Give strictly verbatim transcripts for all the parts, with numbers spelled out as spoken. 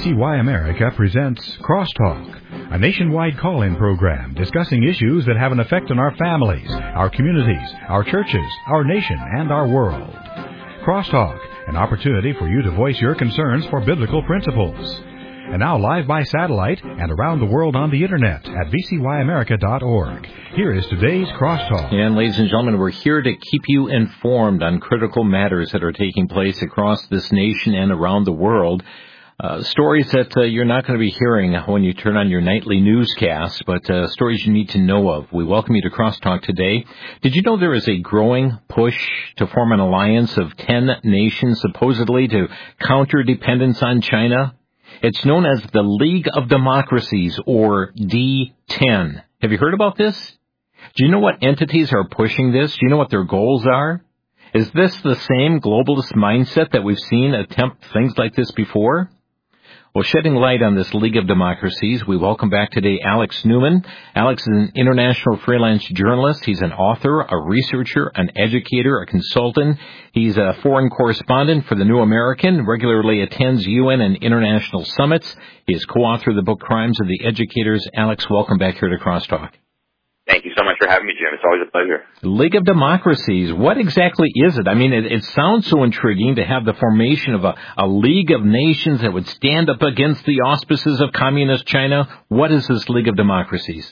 C Y America presents Crosstalk, a nationwide call-in program discussing issues that have an effect on our families, our communities, our churches, our nation, and our world. Crosstalk, an opportunity for you to voice your concerns for biblical principles. And now live by satellite and around the world on the Internet at v c y america dot org. Here is today's Crosstalk. And ladies and gentlemen, we're here to keep you informed on critical matters that are taking place across this nation and around the world. Uh, stories that uh, you're not going to be hearing when you turn on your nightly newscast, but uh, stories you need to know of. We welcome you to Crosstalk today. Did you know there is a growing push to form an alliance of ten nations, supposedly to counter dependence on China? It's known as the League of Democracies, or D ten. Have you heard about this? Do you know what entities are pushing this? Do you know what their goals are? Is this the same globalist mindset that we've seen attempt things like this before? Well, shedding light on this League of Democracies, we welcome back today Alex Newman. Alex is an international freelance journalist. He's an author, a researcher, an educator, a consultant. He's a foreign correspondent for The New American, regularly attends U N and international summits. He is co-author of the book Crimes of the Educators. Alex, welcome back here to Crosstalk. Thank you so much for having me, Jim. It's always a pleasure. League of Democracies, what exactly is it? I mean, it, it sounds so intriguing to have the formation of a, a League of Nations that would stand up against the auspices of Communist China. What is this League of Democracies?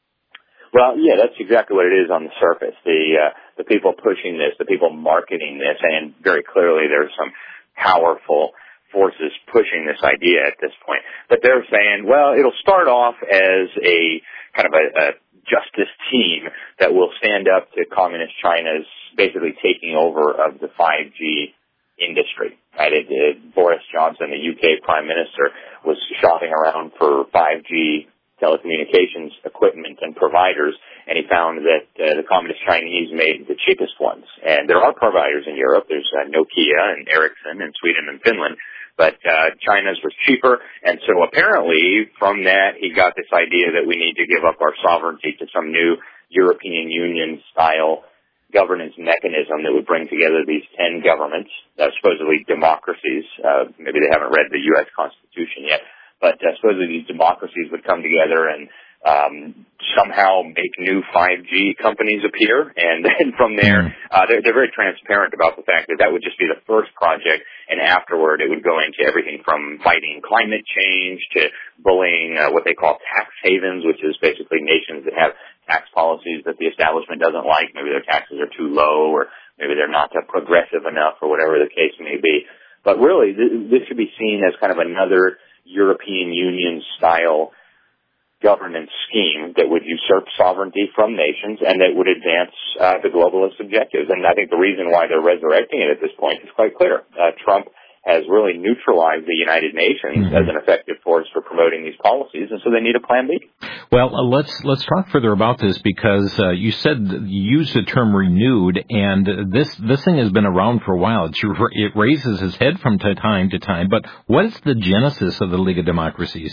Well, yeah, that's exactly what it is on the surface. The uh, the people pushing this, the people marketing this, and very clearly there's some powerful forces pushing this idea at this point. But they're saying, well, it'll start off as a kind of a, a justice team that will stand up to Communist China's basically taking over of the five G industry. Right? It, it, Boris Johnson, the U K Prime Minister, was shopping around for five G telecommunications equipment and providers, and he found that uh, the Communist Chinese made the cheapest ones. And there are providers in Europe. There's uh, Nokia and Ericsson in Sweden and Finland. But uh, China's was cheaper, and so apparently from that he got this idea that we need to give up our sovereignty to some new European Union-style governance mechanism that would bring together these ten governments, uh, supposedly democracies. Uh, maybe they haven't read the U S Constitution yet, but uh, supposedly these democracies would come together and um, somehow make new five G companies appear, and then from there, uh, they're, they're very transparent about the fact that that would just be the first project, and afterward it would go into everything from fighting climate change to bullying uh, what they call tax havens, which is basically nations that have tax policies that the establishment doesn't like. Maybe their taxes are too low, or maybe they're not uh, progressive enough, or whatever the case may be. But really, th- this should be seen as kind of another European Union-style governance scheme that would usurp sovereignty from nations and that would advance uh, the globalist objectives. And I think the reason why they're resurrecting it at this point is quite clear. Uh, Trump has really neutralized the United Nations mm-hmm. as an effective force for promoting these policies, and so they need a plan B. Well, uh, let's let's talk further about this, because uh, you said you used the term renewed, and this this thing has been around for a while. It's, it raises its head from time to time. But what is the genesis of the League of Democracies?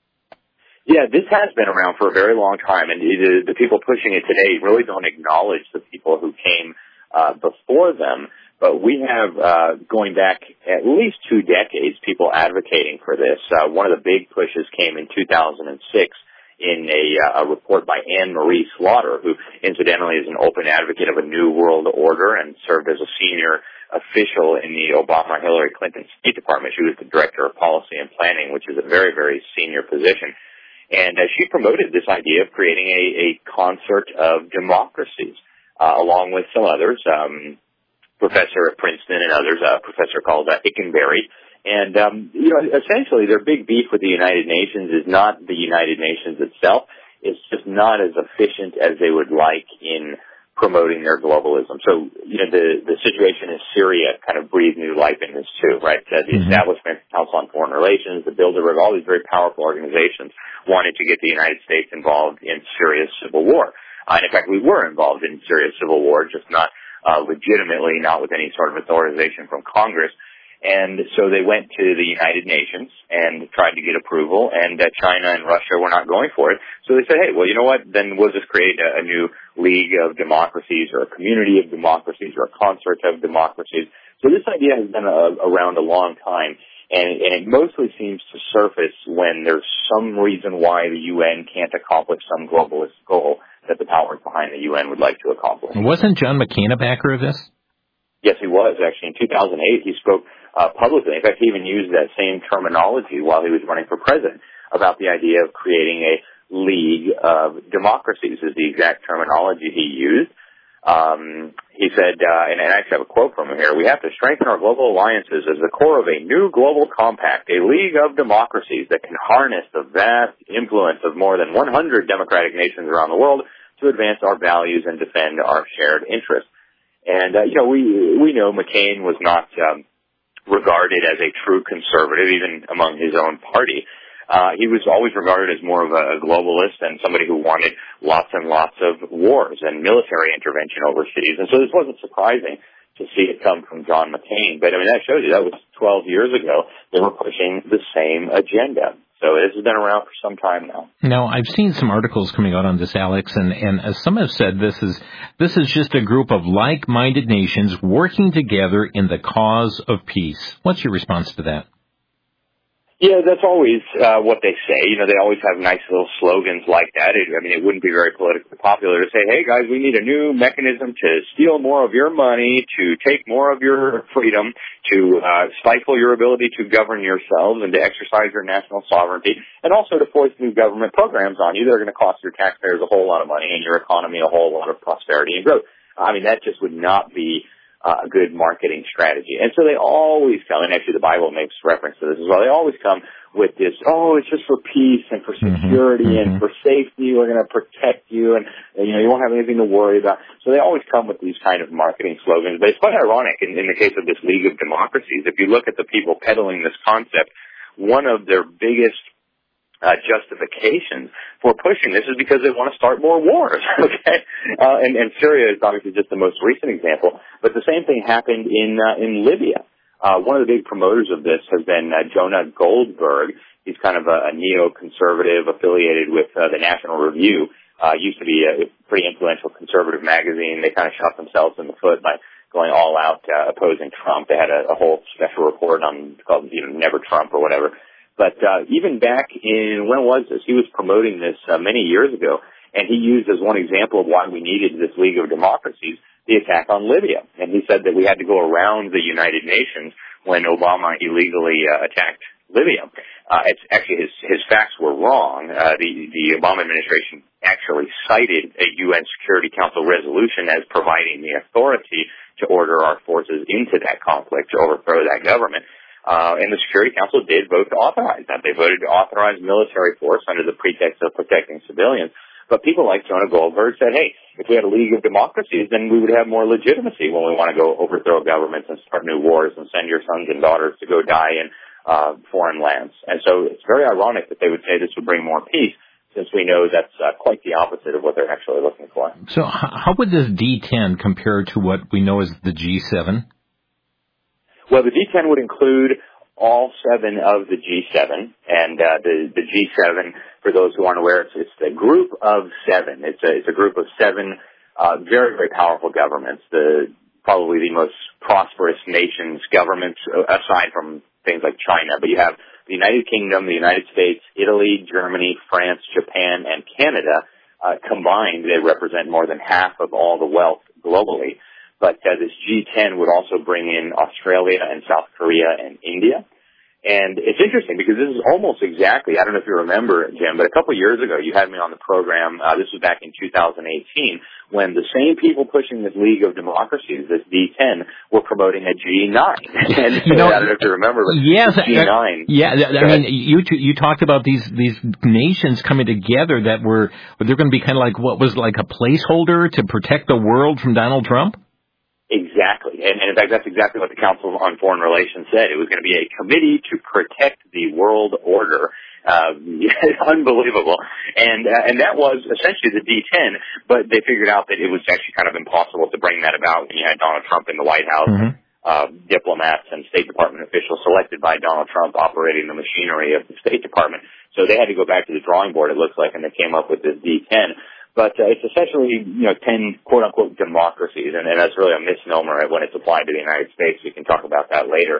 Yeah, this has been around for a very long time, and the, the people pushing it today really don't acknowledge the people who came uh, before them. But we have, uh, going back at least two decades, people advocating for this. Uh, one of the big pushes came in two thousand six in a, uh, a report by Anne Marie Slaughter, who incidentally is an open advocate of a new world order and served as a senior official in the Obama-Hillary Clinton State Department. She was the director of policy and planning, which is a very, very senior position. And uh, she promoted this idea of creating a, a concert of democracies, uh, along with some others, um, professor at Princeton and others, a professor called uh, Ickenberry. And, um, you know, essentially their big beef with the United Nations is not the United Nations itself. It's just not as efficient as they would like in promoting their globalism. So, you know, the, the situation in Syria kind of breathed new life in this too, right? Uh, the mm-hmm. establishment, Council on Foreign Relations, the Bilderberg, all these very powerful organizations wanted to get the United States involved in Syria's civil war. Uh, and in fact, we were involved in Syria's civil war, just not uh, legitimately, not with any sort of authorization from Congress. And so they went to the United Nations and tried to get approval, and uh, China and Russia were not going for it. So they said, hey, well, you know what, then we'll just create a, a new league of democracies or a community of democracies or a concert of democracies. So this idea has been uh, around a long time. And, and it mostly seems to surface when there's some reason why the U N can't accomplish some globalist goal that the powers behind the U N would like to accomplish. Wasn't John McCain a backer of this? Yes, he was, actually. In two thousand eight, he spoke uh, publicly. In fact, he even used that same terminology while he was running for president about the idea of creating a league of democracies is the exact terminology he used. Um, he said, uh, and, and I actually have a quote from him here, "We have to strengthen our global alliances as the core of a new global compact, a league of democracies that can harness the vast influence of more than one hundred democratic nations around the world to advance our values and defend our shared interests." And, uh, you know, we, we know McCain was not, um, regarded as a true conservative, even among his own party. Uh, he was always regarded as more of a globalist and somebody who wanted lots and lots of wars and military intervention overseas. And so this wasn't surprising to see it come from John McCain. But, I mean, that shows you that was twelve years ago. They were pushing the same agenda. So this has been around for some time now. Now, I've seen some articles coming out on this, Alex, and, and as some have said, this is this is just a group of like-minded nations working together in the cause of peace. What's your response to that? Yeah, that's always uh, what they say. You know, they always have nice little slogans like that. It, I mean, it wouldn't be very politically popular to say, "Hey, guys, we need a new mechanism to steal more of your money, to take more of your freedom, to uh, stifle your ability to govern yourselves and to exercise your national sovereignty, and also to foist new government programs on you that are going to cost your taxpayers a whole lot of money and your economy a whole lot of prosperity and growth." I mean, that just would not be Uh, a good marketing strategy. And so they always come, and actually the Bible makes reference to this as well, they always come with this, oh, it's just for peace and for security mm-hmm, and mm-hmm. for safety, we're going to protect you, and, and, you know, you won't have anything to worry about. So they always come with these kind of marketing slogans. But it's quite ironic in, in the case of this League of Democracies. If you look at the people peddling this concept, one of their biggest Uh, justifications for pushing this is because they want to start more wars, okay? Uh, and, and Syria is obviously just the most recent example, but the same thing happened in uh, in Libya. Uh, one of the big promoters of this has been uh, Jonah Goldberg. He's kind of a, a neo-conservative affiliated with uh, the National Review. Uh, used to be a pretty influential conservative magazine. They kind of shot themselves in the foot by going all out uh, opposing Trump. They had a, a whole special report on called, you know, Never Trump or whatever. But uh, even back in, when was this? He was promoting this uh, many years ago, and he used as one example of why we needed this League of Democracies the attack on Libya. And he said that we had to go around the United Nations when Obama illegally uh, attacked Libya. Uh, it's actually his his facts were wrong. Uh, the the Obama administration actually cited a U N Security Council resolution as providing the authority to order our forces into that conflict to overthrow that government. Uh, and the Security Council did vote to authorize that. They voted to authorize military force under the pretext of protecting civilians. But people like Jonah Goldberg said, hey, if we had a League of Democracies, then we would have more legitimacy when we want to go overthrow governments and start new wars and send your sons and daughters to go die in uh, foreign lands. And so it's very ironic that they would say this would bring more peace, since we know that's uh, quite the opposite of what they're actually looking for. So how would this D ten compare to what we know as the G seven? Well, the D ten would include all seven of the G seven, and uh, the the G seven, for those who aren't aware, it's, it's a group of seven. It's a it's a group of seven uh, very very powerful governments. The probably the most prosperous nations, governments aside from things like China. But you have the United Kingdom, the United States, Italy, Germany, France, Japan, and Canada uh, combined. They represent more than half of all the wealth globally. But uh, this G ten would also bring in Australia and South Korea and India. And it's interesting because this is almost exactly, I don't know if you remember, Jim, but a couple of years ago you had me on the program, uh, this was back in two thousand eighteen, when the same people pushing this League of Democracies, this D ten, were promoting a G nine. And you know, I don't know if you remember, but yes, G nine. Yeah, I mean, you you talked about these these nations coming together that were, they're going to be kind of like, what was like a placeholder to protect the world from Donald Trump? Exactly. And, and in fact, that's exactly what the Council on Foreign Relations said. It was going to be a committee to protect the world order. Uh, unbelievable. And, uh, and that was essentially the D ten, but they figured out that it was actually kind of impossible to bring that about when you had Donald Trump in the White House, mm-hmm. uh, diplomats and State Department officials selected by Donald Trump operating the machinery of the State Department. So they had to go back to the drawing board, it looks like, and they came up with this D ten. But uh, it's essentially, you know, ten quote-unquote democracies, and, and that's really a misnomer when it's applied to the United States. We can talk about that later.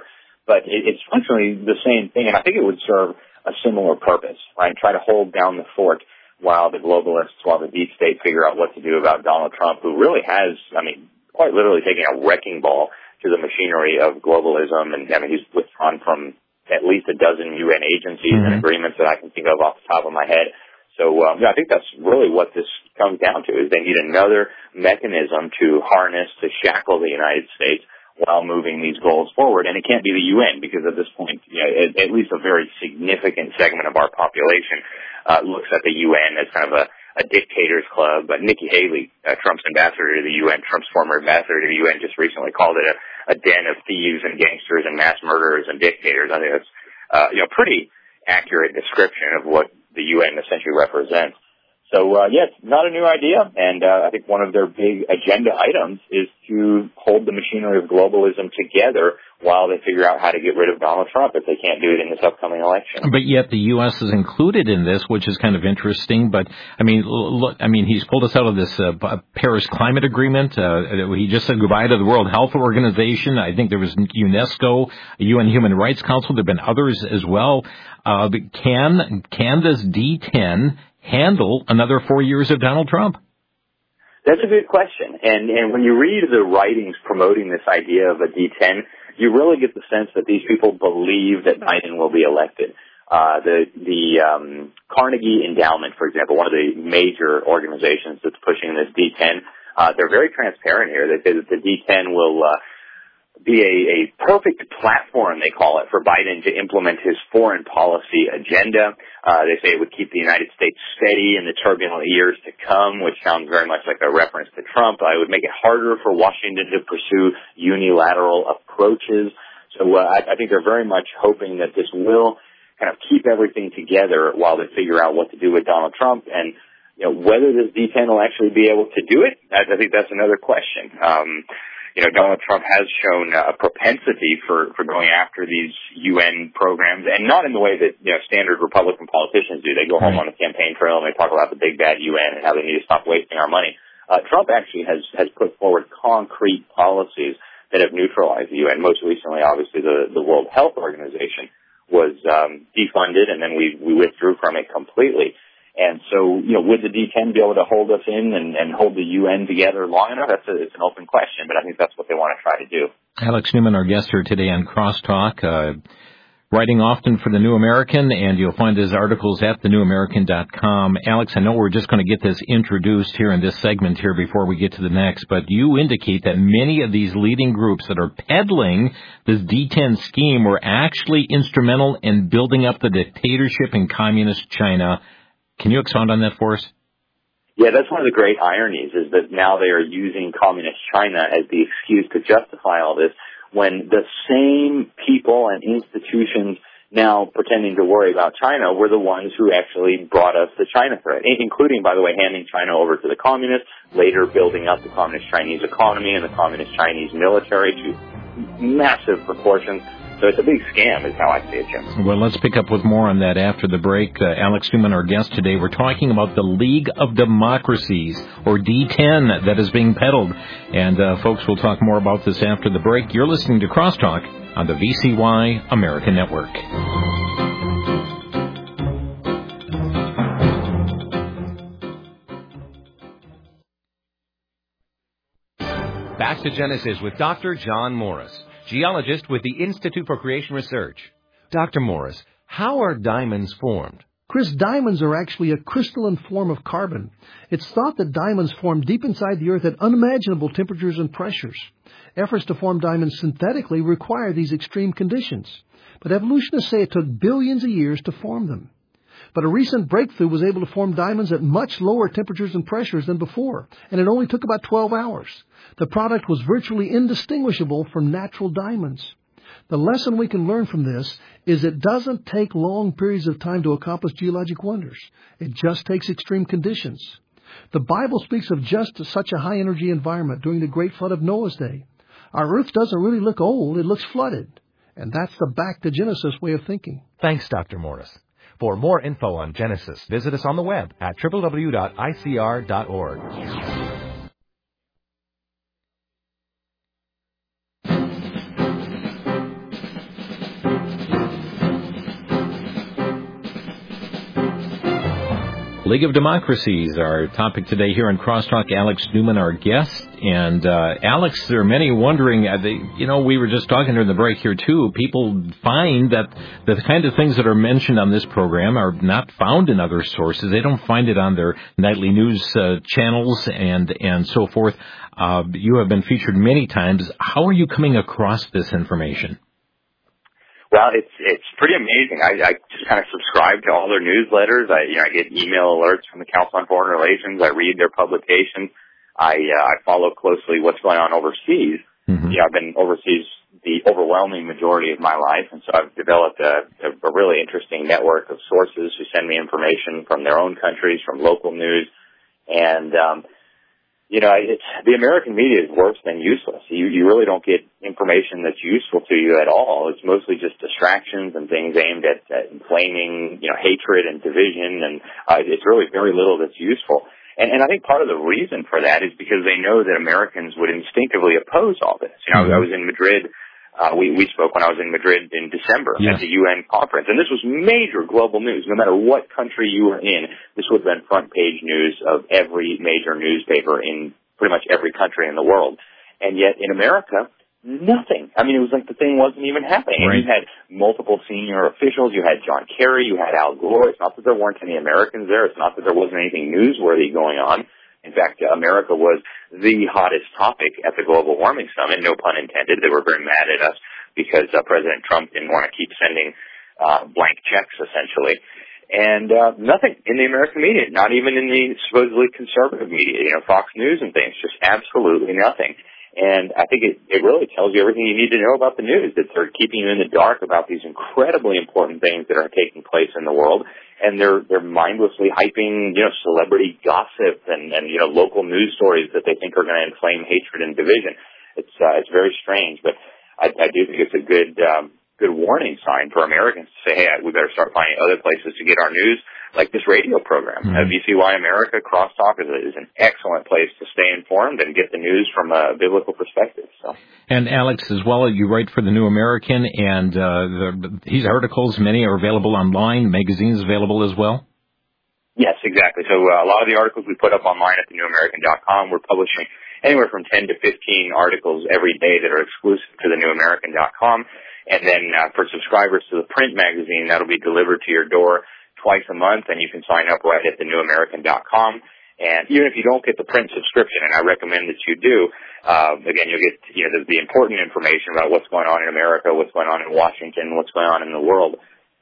but it, it's functionally the same thing, and I think it would serve a similar purpose, right? Try to hold down the fort while the globalists, while the deep state figure out what to do about Donald Trump, who really has, I mean, quite literally taking a wrecking ball to the machinery of globalism, and I mean, he's withdrawn from at least a dozen U N agencies mm-hmm. and agreements that I can think of off the top of my head. So um, yeah, I think that's really what this comes down to, is they need another mechanism to harness, to shackle the United States while moving these goals forward. And it can't be the U N, because at this point, you know, at, at least a very significant segment of our population uh, looks at the U N as kind of a, a dictator's club. But Nikki Haley, uh, Trump's ambassador to the U N, Trump's former ambassador to the U N, just recently called it a, a den of thieves and gangsters and mass murderers and dictators. I think that's uh, you know, pretty accurate description of what the U N essentially represents. So, uh, yeah, it's not a new idea, and uh, I think one of their big agenda items is to hold the machinery of globalism together while they figure out how to get rid of Donald Trump if they can't do it in this upcoming election. But yet the U S is included in this, which is kind of interesting. But, I mean, look, I mean, he's pulled us out of this uh, Paris Climate Agreement. Uh, he just said goodbye to the World Health Organization. I think there was UNESCO, U N Human Rights Council. There have been others as well. Uh, can, can this D ten handle another four years of Donald Trump? That's a good question. And, and when you read the writings promoting this idea of a D ten, you really get the sense that these people believe that Biden will be elected. Uh, the, the, um, Carnegie Endowment, for example, one of the major organizations that's pushing this D ten, uh, they're very transparent here. They say that the D ten will, uh, be a, a perfect platform, they call it, for Biden to implement his foreign policy agenda. Uh, they say it would keep the United States steady in the turbulent years to come, which sounds very much like a reference to Trump. Uh, it would make it harder for Washington to pursue unilateral approaches. So uh, I, I think they're very much hoping that this will kind of keep everything together while they figure out what to do with Donald Trump. And, you know, whether this D ten will actually be able to do it, I, I think that's another question. Um, You know, Donald Trump has shown a propensity for, for going after these U N programs, and not in the way that, you know, standard Republican politicians do. They go home on the campaign trail and they talk about the big bad U N and how they need to stop wasting our money. Uh, Trump actually has, has put forward concrete policies that have neutralized the U N. Most recently, obviously, the, the World Health Organization was um, defunded, and then we, we withdrew from it completely. And so, you know, would the D ten be able to hold us in and, and hold the U N together long enough? That's a, it's an open question, but I think that's what they want to try to do. Alex Newman, our guest here today on Crosstalk, uh, writing often for The New American, and you'll find his articles at the new american dot com. Alex, I know we're just going to get this introduced here in this segment here before we get to the next, but you indicate that many of these leading groups that are peddling this D ten scheme were actually instrumental in building up the dictatorship in communist China. Can you expound on that for us? Yeah, that's one of the great ironies, is that now they are using communist China as the excuse to justify all this, when the same people and institutions now pretending to worry about China were the ones who actually brought us the China threat, including, by the way, handing China over to the communists, later building up the communist Chinese economy and the communist Chinese military to massive proportions. So it's a big scam is how I see it, Jim. Well, let's pick up with more on that after the break. Uh, Alex Newman, our guest today, we're talking about the League of Democracies, or D ten, that is being peddled. And, uh, folks, we'll talk more about this after the break. You're listening to Crosstalk on the V C Y American Network. Back to Genesis with Doctor John Morris, geologist with the Institute for Creation Research. Doctor Morris, how are diamonds formed? Chris, diamonds are actually a crystalline form of carbon. It's thought that diamonds form deep inside the earth at unimaginable temperatures and pressures. Efforts to form diamonds synthetically require these extreme conditions, but evolutionists say it took billions of years to form them. But a recent breakthrough was able to form diamonds at much lower temperatures and pressures than before, and it only took about twelve hours. The product was virtually indistinguishable from natural diamonds. The lesson we can learn from this is it doesn't take long periods of time to accomplish geologic wonders. It just takes extreme conditions. The Bible speaks of just such a high-energy environment during the great flood of Noah's day. Our earth doesn't really look old, it looks flooded. And that's the back to Genesis way of thinking. Thanks, Doctor Morris. For more info on Genesis, visit us on the web at w w w dot i c r dot org. League of Democracies, our topic today here on Crosstalk. Alex Newman, our guest. And, uh, Alex, there are many wondering, uh, they, you know, we were just talking during the break here, too. People find that the kind of things that are mentioned on this program are not found in other sources. They don't find it on their nightly news uh, channels and, and so forth. Uh, you have been featured many times. How are you coming across this information? Well, it's it's pretty amazing. I, I just kind of subscribe to all their newsletters. I you know I get email alerts from the Council on Foreign Relations. I read their publications. I uh, I follow closely what's going on overseas. Mm-hmm. You know, I've been overseas the overwhelming majority of my life, and so I've developed a, a really interesting network of sources who send me information from their own countries, from local news, and um, you know, it's, the American media is worse than useless. You, you really don't get information that's useful to you at all. It's mostly just distractions and things aimed at, at inflaming, you know, hatred and division, and uh, it's really very little that's useful. And, and I think part of the reason for that is because they know that Americans would instinctively oppose all this. You know, mm-hmm. I was in Madrid. Uh, we, we spoke when I was in Madrid in December yeah. at the U N conference, and this was major global news. No matter what country you were in, this would have been front page news of every major newspaper in pretty much every country in the world. And yet in America, nothing. I mean, it was like the thing wasn't even happening. Right. And you had multiple senior officials. You had John Kerry. You had Al Gore. It's not that there weren't any Americans there. It's not that there wasn't anything newsworthy going on. In fact, America was the hottest topic at the Global Warming Summit, no pun intended. They were very mad at us because uh, President Trump didn't want to keep sending uh, blank checks, essentially. And uh, nothing in the American media, not even in the supposedly conservative media, you know, Fox News and things, just absolutely nothing. And I think it, it really tells you everything you need to know about the news, that they're keeping you in the dark about these incredibly important things that are taking place in the world. And they're, they're mindlessly hyping, you know, celebrity gossip and, and, you know, local news stories that they think are going to inflame hatred and division. It's, uh, it's very strange, but I, I do think it's a good, um, good warning sign for Americans to say, hey, we better start finding other places to get our news, like this radio program. Mm-hmm. Uh, V C Y America Crosstalk is, a, is an excellent place to stay informed and get the news from a biblical perspective. So. And Alex, as well, you write for the New American, and uh, the, these articles, many are available online. Magazines available as well. Yes, exactly. So uh, a lot of the articles we put up online at the new american dot com. We're publishing anywhere from ten to fifteen articles every day that are exclusive to the new american dot com. And then uh, for subscribers to the print magazine, that'll be delivered to your door twice a month, and you can sign up right at the new american dot com. And even if you don't get the print subscription, and I recommend that you do, uh, again, you'll get, you know, the, the important information about what's going on in America, what's going on in Washington, what's going on in the world.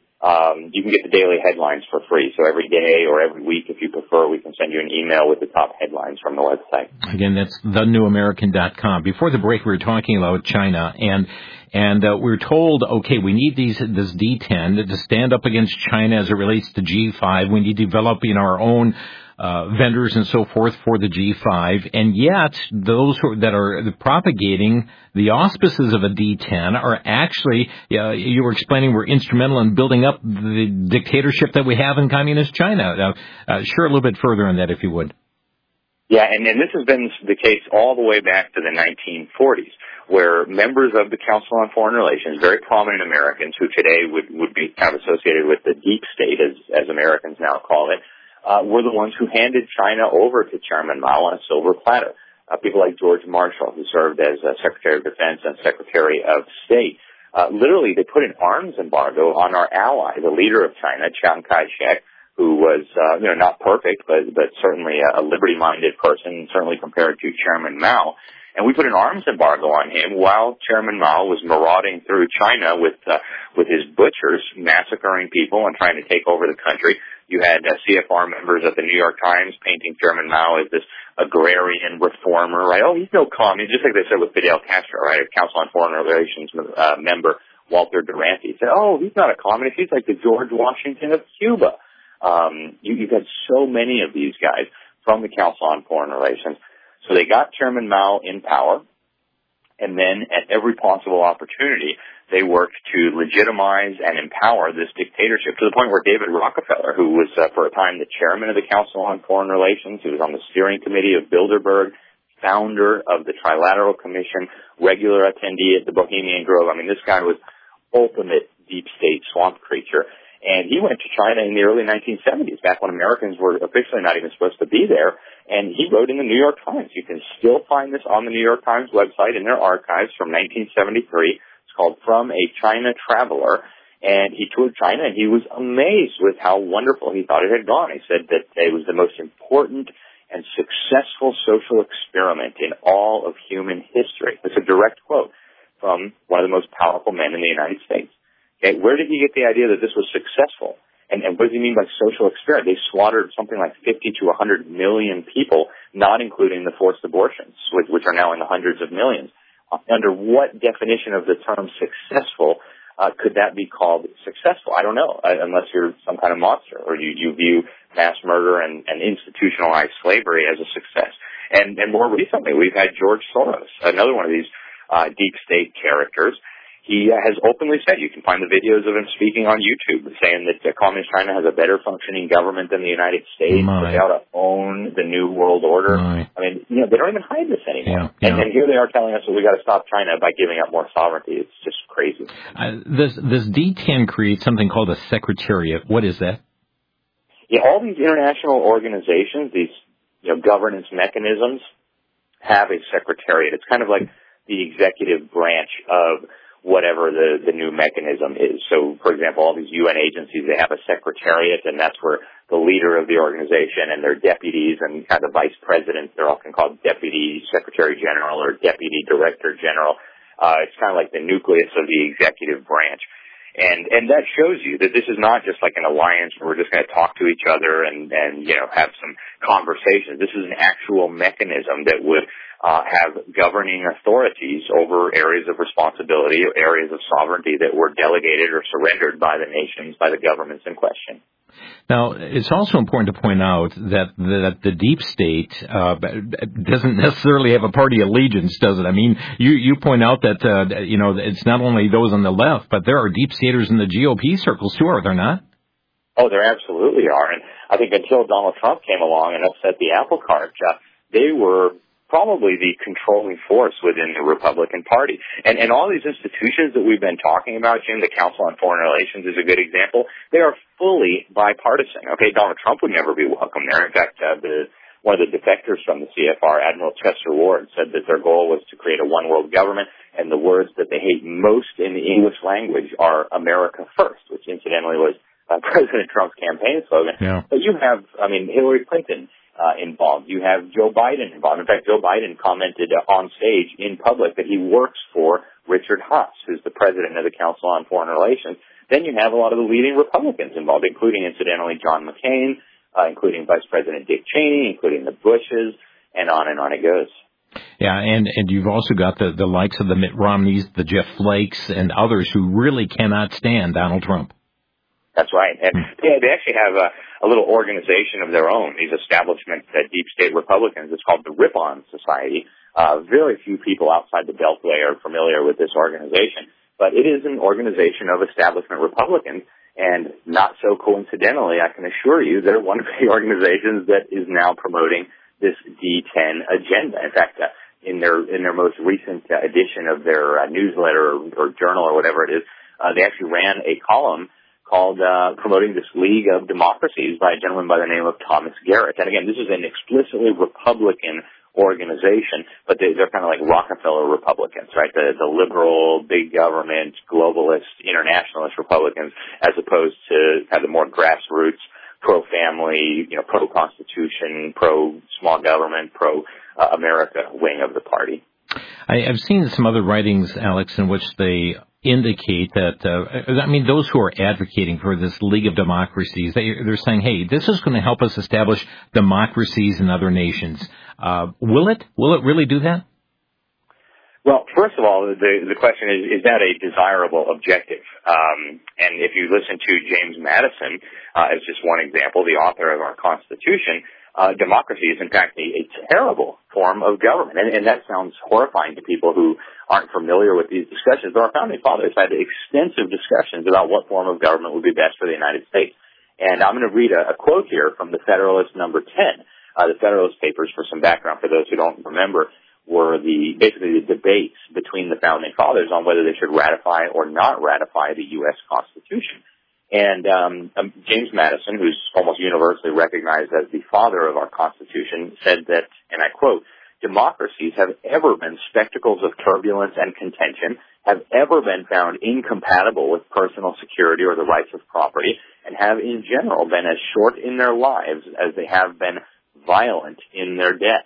Um, you can get the daily headlines for free. So every day or every week, if you prefer, we can send you an email with the top headlines from the website. Again, that's the new american dot com. Before the break, we were talking about China, and and uh, we we're told, okay, we need these this D ten to stand up against China as it relates to G five. We need to develop, you know, our own uh, vendors and so forth for the G five, and yet those who, that are propagating the auspices of a D ten are actually, uh, you were explaining, were instrumental in building up the dictatorship that we have in communist China. Uh, uh, share a little bit further on that, if you would. Yeah, and, and this has been the case all the way back to the nineteen forties, where members of the Council on Foreign Relations, very prominent Americans who today would, would be kind of associated with the deep state, as, as Americans now call it, uh, were the ones who handed China over to Chairman Mao on a silver platter. Uh, people like George Marshall, who served as uh, Secretary of Defense and Secretary of State. Uh, literally, they put an arms embargo on our ally, the leader of China, Chiang Kai-shek, who was, uh, you know, not perfect, but, but certainly a liberty-minded person, certainly compared to Chairman Mao. And we put an arms embargo on him while Chairman Mao was marauding through China with, uh, with his butchers, massacring people and trying to take over the country. You had uh, C F R members at the New York Times painting Chairman Mao as this agrarian reformer, right? Oh, he's no communist, just like they said with Fidel Castro, right? A Council on Foreign Relations uh, member, Walter Duranty, said, oh, he's not a communist, he's like the George Washington of Cuba. Um, you, you've had so many of these guys from the Council on Foreign Relations. So they got Chairman Mao in power, and then at every possible opportunity, they worked to legitimize and empower this dictatorship to the point where David Rockefeller, who was uh, for a time the chairman of the Council on Foreign Relations, who was on the steering committee of Bilderberg, founder of the Trilateral Commission, regular attendee at the Bohemian Grove. I mean, this guy was ultimate deep state swamp creature. And he went to China in the early nineteen seventies, back when Americans were officially not even supposed to be there. And he wrote in the New York Times. You can still find this on the New York Times website in their archives from nineteen seventy-three. It's called From a China Traveler. And he toured China, and he was amazed with how wonderful he thought it had gone. He said that it was the most important and successful social experiment in all of human history. It's a direct quote from one of the most powerful men in the United States. Okay, where did he get the idea that this was successful? And, and what does he mean by social experiment? They slaughtered something like fifty to one hundred million people, not including the forced abortions, which, which are now in the hundreds of millions. Uh, under what definition of the term successful uh, could that be called successful? I don't know, uh, unless you're some kind of monster or you, you view mass murder and, and institutionalized slavery as a success. And, and more recently, we've had George Soros, another one of these uh, deep state characters. He uh, has openly said, you can find the videos of him speaking on YouTube, saying that uh, Communist China has a better functioning government than the United States. My. They ought to own the New World Order. My. I mean, you know, they don't even hide this anymore. Yeah, and, yeah. and here they are telling us that we got to stop China by giving up more sovereignty. It's just crazy. Uh, this this D ten creates something called a secretariat. What is that? Yeah, all these international organizations, these you know governance mechanisms, have a secretariat. It's kind of like the executive branch of whatever the, the new mechanism is. So, for example, all these U N agencies, they have a secretariat, and that's where the leader of the organization and their deputies and kind of vice presidents, they're often called deputy secretary general or deputy director general. Uh, it's kind of like the nucleus of the executive branch. And, and that shows you that this is not just like an alliance where we're just going to talk to each other and, and, you know, have some conversations. This is an actual mechanism that would Uh, have governing authorities over areas of responsibility, areas of sovereignty that were delegated or surrendered by the nations, by the governments in question. Now, it's also important to point out that the, that the deep state uh, doesn't necessarily have a party allegiance, does it? I mean, you, you point out that, uh, you know, it's not only those on the left, but there are deep staters in the G O P circles, too, are there not? Oh, there absolutely are. And I think until Donald Trump came along and upset the apple cart, uh, they were probably the controlling force within the Republican Party. And, and all these institutions that we've been talking about, Jim, the Council on Foreign Relations is a good example. They are fully bipartisan. Okay, Donald Trump would never be welcome there. In fact, uh, the one of the defectors from the C F R, Admiral Chester Ward, said that their goal was to create a one-world government, and the words that they hate most in the English language are America First, which incidentally was uh, President Trump's campaign slogan. Yeah. But you have, I mean, Hillary Clinton Uh, involved. You have Joe Biden involved. In fact, Joe Biden commented uh, on stage in public that he works for Richard Haass, who's the president of the Council on Foreign Relations. Then you have a lot of the leading Republicans involved, including, incidentally, John McCain, uh, including Vice President Dick Cheney, including the Bushes, and on and on it goes. Yeah, and, and you've also got the, the likes of the Mitt Romneys, the Jeff Flakes, and others who really cannot stand Donald Trump. That's right. And yeah, they actually have a, a little organization of their own, these establishment uh, deep state Republicans. It's called the Ripon Society. Uh, very few people outside the Beltway are familiar with this organization, but it is an organization of establishment Republicans. And not so coincidentally, I can assure you, they're one of the organizations that is now promoting this D ten agenda. In fact, uh, in their in their most recent uh, edition of their uh, newsletter or, or journal or whatever it is, uh, they actually ran a column called uh, promoting this League of Democracies by a gentleman by the name of Thomas Garrett. And again, this is an explicitly Republican organization, but they, they're kind of like Rockefeller Republicans, right? The, the liberal, big government, globalist, internationalist Republicans, as opposed to kind of the more grassroots, pro-family, you know, pro-constitution, pro-small government, pro-America wing of the party. I, I've seen some other writings, Alex, in which they indicate that, uh, I mean, those who are advocating for this League of Democracies, they, they're saying, hey, this is going to help us establish democracies in other nations. Uh, will it? Will it really do that? Well, first of all, the, the question is, is that a desirable objective? Um, and if you listen to James Madison, uh, as just one example, the author of our Constitution, uh, democracy is in fact a, a terrible form of government. And, and that sounds horrifying to people who aren't familiar with these discussions. But our founding fathers had extensive discussions about what form of government would be best for the United States. And I'm going to read a, a quote here from the Federalist number ten. Uh, the Federalist Papers, for some background for those who don't remember, were the basically the debates between the founding fathers on whether they should ratify or not ratify the U S Constitution. And um, um, James Madison, who's almost universally recognized as the father of our Constitution, said that, and I quote, "Democracies have ever been spectacles of turbulence and contention, have ever been found incompatible with personal security or the rights of property, and have in general been as short in their lives as they have been violent in their deaths."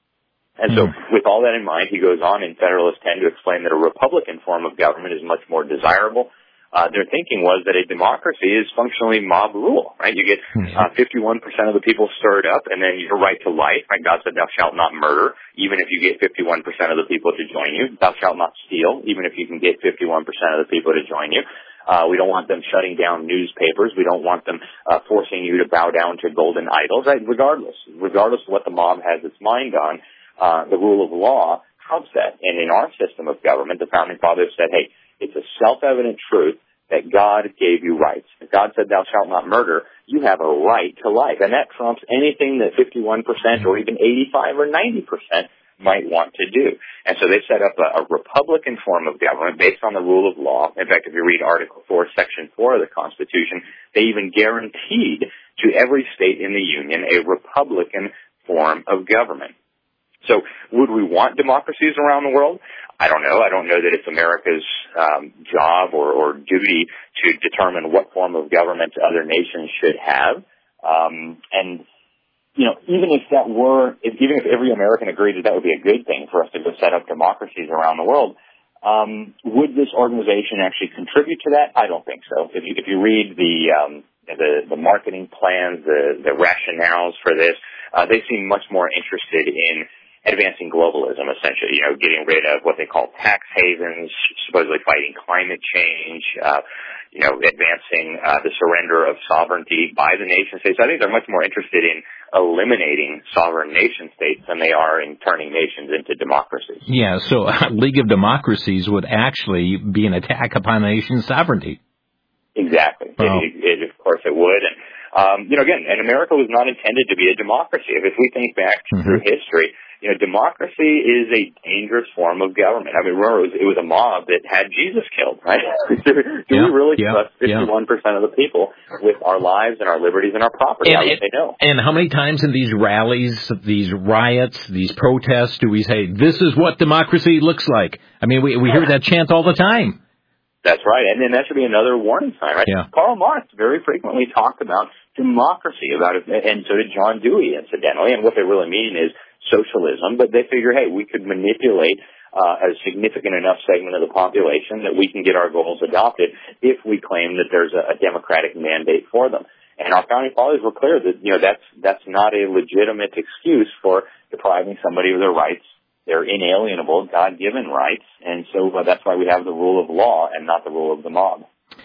And so with all that in mind, he goes on in Federalist ten to explain that a Republican form of government is much more desirable. Uh, their thinking was that a democracy is functionally mob rule, right? You get uh, fifty-one percent of the people stirred up, and then your right to life, right? God said, "Thou shalt not murder," even if you get fifty-one percent of the people to join you. "Thou shalt not steal," even if you can get fifty-one percent of the people to join you. Uh, we don't want them shutting down newspapers. We don't want them uh, forcing you to bow down to golden idols, right? Regardless, regardless of what the mob has its mind on, uh, the rule of law trumps that. And in our system of government, the Founding Fathers said, hey, it's a self-evident truth that God gave you rights. If God said, "Thou shalt not murder," you have a right to life. And that trumps anything that fifty-one percent or even eighty-five or ninety percent might want to do. And so they set up a, a Republican form of government based on the rule of law. In fact, if you read Article four, Section four of the Constitution, they even guaranteed to every state in the Union a Republican form of government. So would we want democracies around the world? I don't know. I don't know that it's America's um, job or, or duty to determine what form of government other nations should have. Um, and, you know, even if that were, if, even if every American agreed that that would be a good thing for us to go set up democracies around the world, um, would this organization actually contribute to that? I don't think so. If you, if you read the, um, the, the marketing plans, the, the rationales for this, uh, they seem much more interested in advancing globalism, essentially, you know, getting rid of what they call tax havens, supposedly fighting climate change, uh, you know, advancing uh, the surrender of sovereignty by the nation states. I think they're much more interested in eliminating sovereign nation states than they are in turning nations into democracies. Yeah, so a League of Democracies would actually be an attack upon a nation's sovereignty. Exactly. Wow. It, it, of course it would. And, um, you know, again, and America was not intended to be a democracy. If we think back mm-hmm. through history, you know, democracy is a dangerous form of government. I mean, remember, it was, it was a mob that had Jesus killed, right? do do yeah, we really yeah, trust fifty-one percent yeah. of the people with our lives and our liberties and our property? And, How would they know? And how many times in these rallies, these riots, these protests do we say, this is what democracy looks like? I mean, we, we hear that chant all the time. That's right. And then that should be another warning sign, right? Yeah. Karl Marx very frequently talked about democracy, about it, and so did John Dewey, incidentally. And what they really mean is socialism, but they figure, hey, we could manipulate uh, a significant enough segment of the population that we can get our goals adopted if we claim that there's a, a democratic mandate for them. And our founding fathers were clear that, you know, that's that's not a legitimate excuse for depriving somebody of their rights. They're inalienable, God-given rights, and so uh, that's why we have the rule of law and not the rule of the mob.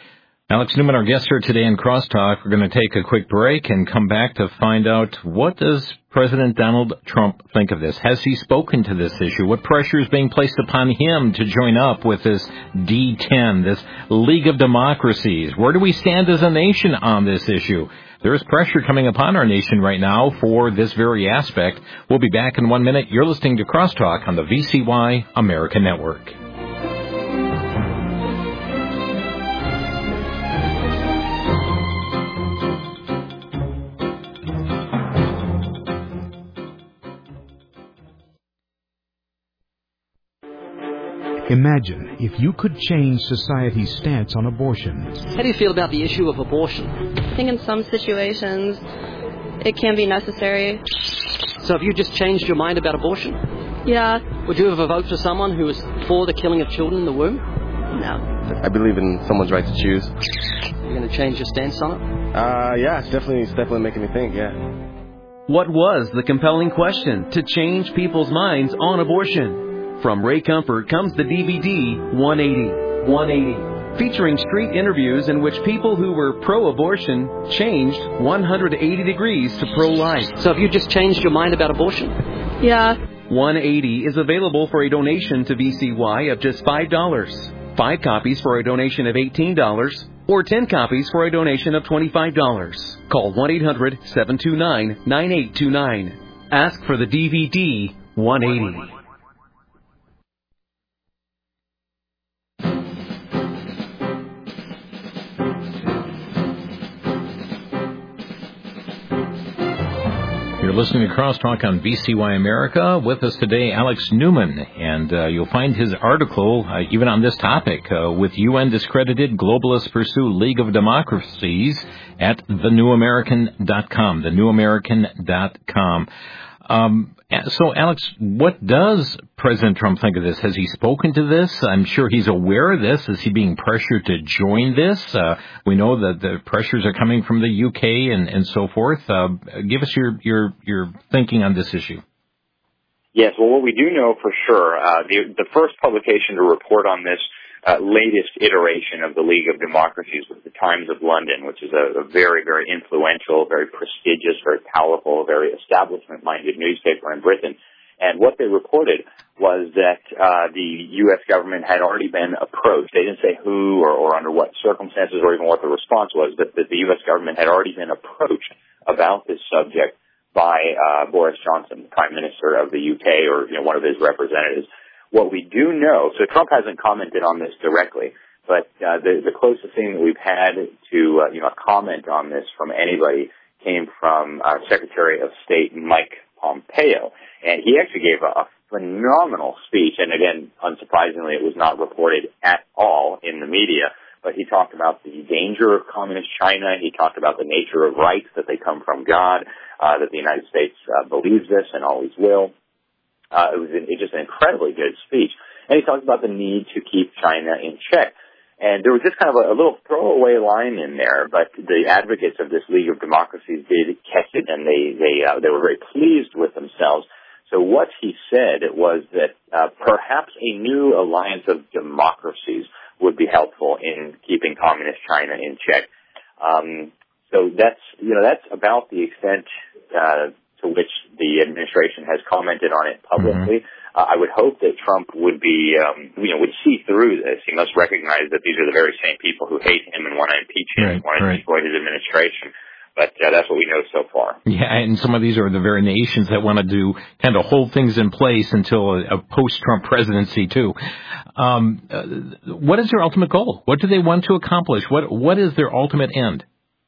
Alex Newman, our guest here today in Crosstalk. We're going to take a quick break and come back to find out, what does President Donald Trump think of this? Has he spoken to this issue? What pressure is being placed upon him to join up with this D ten, this League of Democracies? Where do we stand as a nation on this issue? There is pressure coming upon our nation right now for this very aspect. We'll be back in one minute. You're listening to Crosstalk on the V C Y America Network. Imagine if you could change society's stance on abortion. How do you feel about the issue of abortion? I think in some situations it can be necessary. So have you just changed your mind about abortion? Yeah. Would you ever vote for someone who is for the killing of children in the womb? No. I believe in someone's right to choose. You're going to change your stance on it? Uh, yeah, it's definitely, it's definitely making me think, yeah. What was the compelling question to change people's minds on abortion? From Ray Comfort comes the D V D one eighty. one eighty. Featuring street interviews in which people who were pro-abortion changed one hundred eighty degrees to pro-life. So have you just changed your mind about abortion? Yeah. one eighty is available for a donation to V C Y of just five dollars. Five copies for a donation of eighteen dollars. Or ten copies for a donation of twenty-five dollars. Call one eight hundred seven two nine nine eight two nine. Ask for the D V D one eighty. listening to Crosstalk on B C Y America. With us today, Alex Newman, and uh, you'll find his article, uh, even on this topic, uh, with U N discredited globalists pursue League of Democracies at the new american dot com, the new american dot com. Um, so, Alex, what does President Trump think of this? Has he spoken to this? I'm sure he's aware of this. Is he being pressured to join this? Uh, we know that the pressures are coming from the U K and, and so forth. Uh, give us your, your, your thinking on this issue. Yes, well, what we do know for sure, uh, the, the first publication to report on this Uh, latest iteration of the League of Democracies was the Times of London, which is a, a very, very influential, very prestigious, very powerful, very establishment-minded newspaper in Britain. And what they reported was that uh, the U S government had already been approached. They didn't say who or, or under what circumstances or even what the response was, but that the U S government had already been approached about this subject by uh, Boris Johnson, the Prime Minister of the U K, or you know, one of his representatives. What we do know, so Trump hasn't commented on this directly, but uh, the, the closest thing that we've had to uh, you know a comment on this from anybody came from uh, Secretary of State Mike Pompeo, and he actually gave a, a phenomenal speech. And again, unsurprisingly, it was not reported at all in the media. But he talked about the danger of communist China. He talked about the nature of rights, that they come from God, uh, that the United States uh, believes this and always will. Uh, it was an, it just an incredibly good speech. And he talked about the need to keep China in check. And there was just kind of a, a little throwaway line in there, but the advocates of this League of Democracies did catch it, and they they uh, they were very pleased with themselves. So what he said was that uh, perhaps a new alliance of democracies would be helpful in keeping communist China in check. Um, so that's you know that's about the extent Uh, to which the administration has commented on it publicly. Mm-hmm. Uh, I would hope that Trump would be, um, you know, would see through this. He must recognize that these are the very same people who hate him and want to impeach him, right, want to right. destroy his administration. But uh, that's what we know so far. Yeah, and some of these are the very nations that want to do kind of hold things in place until a, a post-Trump presidency too. Um, uh, what is their ultimate goal? What do they want to accomplish? What What is their ultimate end?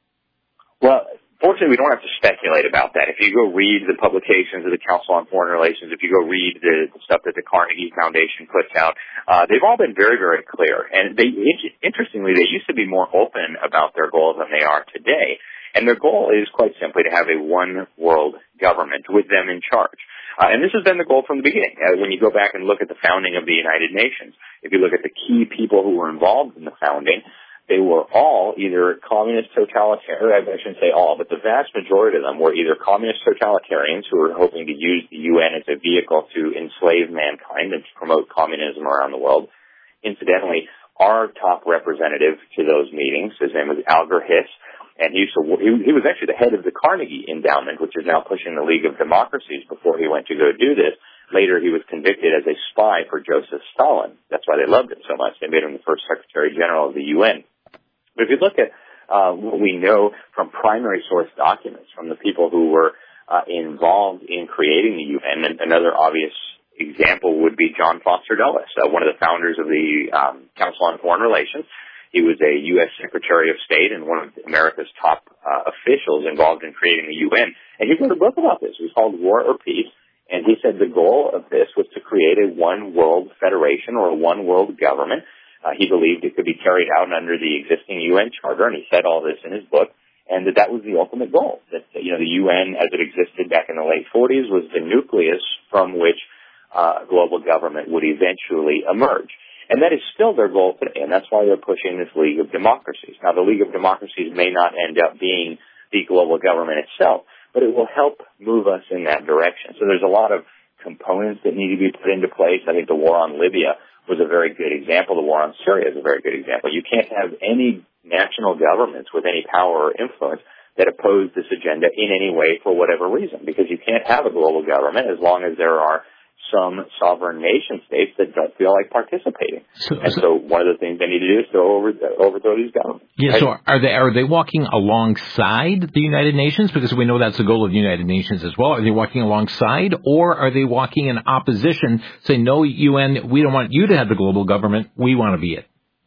Well, fortunately, we don't have to speculate about that. If you go read the publications of the Council on Foreign Relations, if you go read the stuff that the Carnegie Foundation puts out, uh, they've all been very, very clear. And they, interestingly, they used to be more open about their goals than they are today. And their goal is quite simply to have a one-world government with them in charge. Uh, and this has been the goal from the beginning. Uh, when you go back and look at the founding of the United Nations, if you look at the key people who were involved in the founding, they were all either communist totalitarian, I shouldn't say all, but the vast majority of them were either communist totalitarians who were hoping to use the U N as a vehicle to enslave mankind and to promote communism around the world. Incidentally, our top representative to those meetings, his name was Alger Hiss, and he, used to, he, he was actually the head of the Carnegie Endowment, which is now pushing the League of Democracies before he went to go do this. Later, he was convicted as a spy for Joseph Stalin. That's why they loved him so much. They made him the first Secretary General of the U N. But if you look at uh, what we know from primary source documents from the people who were uh, involved in creating the U N, and another obvious example would be John Foster Dulles, uh, one of the founders of the um, Council on Foreign Relations. He was a U S Secretary of State and one of America's top uh, officials involved in creating the U N. And he wrote a book about this. It was called War or Peace. And he said the goal of this was to create a one-world federation or a one-world government. Uh, he believed it could be carried out under the existing U N Charter, and he said all this in his book, and that that was the ultimate goal. That, you know, the U N, as it existed back in the late forties, was the nucleus from which uh, global government would eventually emerge. And that is still their goal today, and that's why they're pushing this League of Democracies. Now, the League of Democracies may not end up being the global government itself, but it will help move us in that direction. So there's a lot of components that need to be put into place. I think the war on Libya was a very good example. The war on Syria is a very good example. You can't have any national governments with any power or influence that oppose this agenda in any way for whatever reason, because you can't have a global government as long as there are some sovereign nation states that don't feel like participating. So, and so one of the things they need to do is throw over, overthrow these governments. Yeah, right? So are they are they walking alongside the United Nations? Because we know that's the goal of the United Nations as well. Are they walking alongside, or are they walking in opposition, saying, no, U N, we don't want you to have the global government, we want to be it?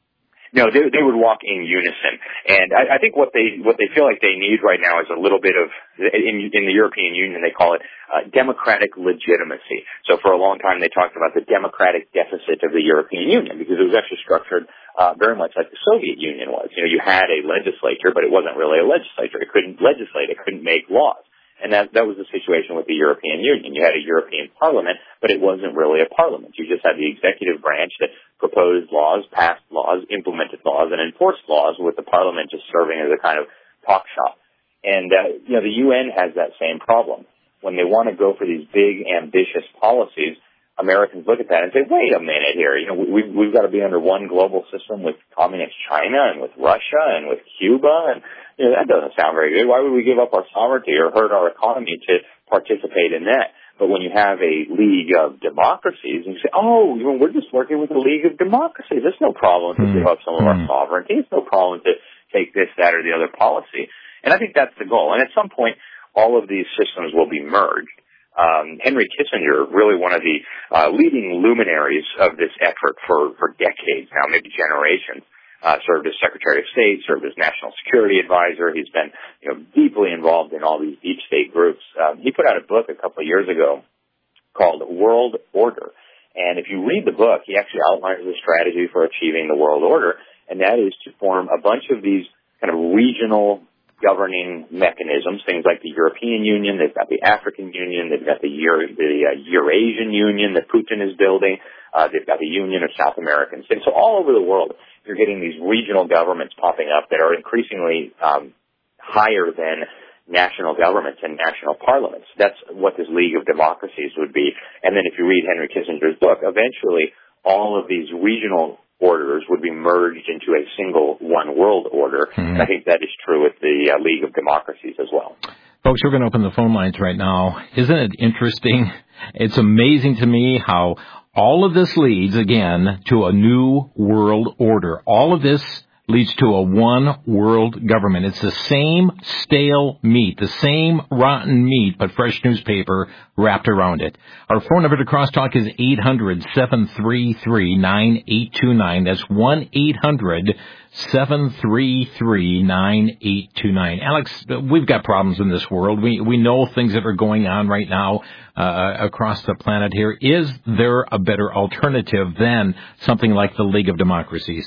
No, they, they would walk in unison, and I, I think what they what they feel like they need right now is a little bit of in, in the European Union they call it uh, democratic legitimacy. So for a long time they talked about the democratic deficit of the European Union because it was actually structured uh, very much like the Soviet Union was. You know, you had a legislature, but it wasn't really a legislature. It couldn't legislate. It couldn't make laws. And that, that was the situation with the European Union. You had a European Parliament, but it wasn't really a parliament. You just had the executive branch that proposed laws, passed laws, implemented laws, and enforced laws, with the Parliament just serving as a kind of talk shop. And, uh, you know, the U N has that same problem. When they want to go for these big, ambitious policies, Americans look at that and say, wait a minute here, you know, we, we've got to be under one global system with communist China and with Russia and with Cuba, and, you know, that doesn't sound very good. Why would we give up our sovereignty or hurt our economy to participate in that? But when you have a league of democracies, and you say, oh, you know, we're just working with a league of democracies. There's no problem to give up some of our sovereignty. It's no problem to take this, that, or the other policy. And I think that's the goal. And at some point, all of these systems will be merged. Um, Henry Kissinger, really one of the uh, leading luminaries of this effort for, for decades now, maybe generations, uh, served as Secretary of State, served as National Security Advisor. He's been, you know, deeply involved in all these deep state groups. Um, he put out a book a couple of years ago called World Order. And if you read the book, he actually outlines the strategy for achieving the world order, and that is to form a bunch of these kind of regional governing mechanisms, things like the European Union, they've got the African Union, they've got the, Euro, the uh, Eurasian Union that Putin is building, uh, they've got the Union of South American States. So all over the world, you're getting these regional governments popping up that are increasingly um, higher than national governments and national parliaments. That's what this League of Democracies would be. And then if you read Henry Kissinger's book, eventually all of these regional orders would be merged into a single one world order. Mm-hmm. And I think that is true with the uh, League of Democracies as well. Folks, we're going to open the phone lines right now. Isn't it interesting? It's amazing to me how all of this leads, again, to a new world order. All of this leads to a one world government. It's the same stale meat, the same rotten meat, but fresh newspaper wrapped around it. Our phone number to Crosstalk is eight hundred, seven three three, nine eight two nine. That's one eight hundred, seven three three, nine eight two nine. Alex, we've got problems in this world. We we know things that are going on right now uh, across the planet here. Is there a better alternative than something like the League of Democracies?